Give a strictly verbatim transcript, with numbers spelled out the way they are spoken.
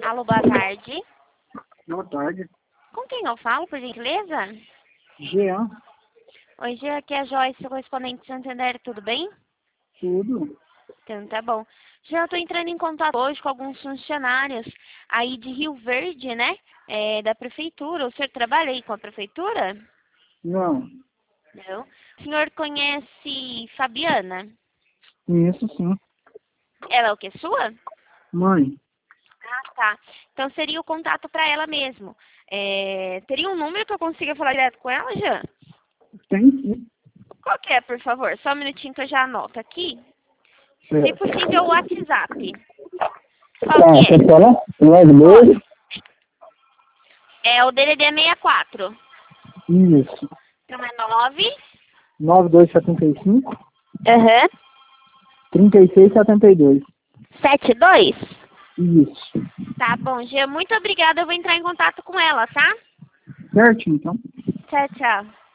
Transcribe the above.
Alô, boa tarde. Boa tarde. Com quem eu falo, por gentileza? Jean. Oi, Jean, aqui é a Joyce, correspondente de Santander, tudo bem? Tudo. Então, tá bom. Já estou entrando em contato hoje com alguns funcionários aí de Rio Verde, né? É, da prefeitura. O senhor trabalha aí com a prefeitura? Não. Não. O senhor conhece Fabiana? Isso sim. Ela é o que? Sua? Mãe. Ah, tá. Então seria o contato para ela mesmo. É, teria um número que eu consiga falar direto com ela, Jean? Tem sim. Qual que é, por favor? Só um minutinho que eu já anoto aqui. Se Certo. possível, o WhatsApp. Qual Ah, que é? quer falar? nove dois? É o D D D sessenta e quatro. Isso. Então é nove. nove dois sete cinco, Aham. três seis sete dois. sete dois? Isso. Tá bom, Gia. Muito obrigada. Eu vou entrar em contato com ela, tá? Certo, então. Tchau, tchau.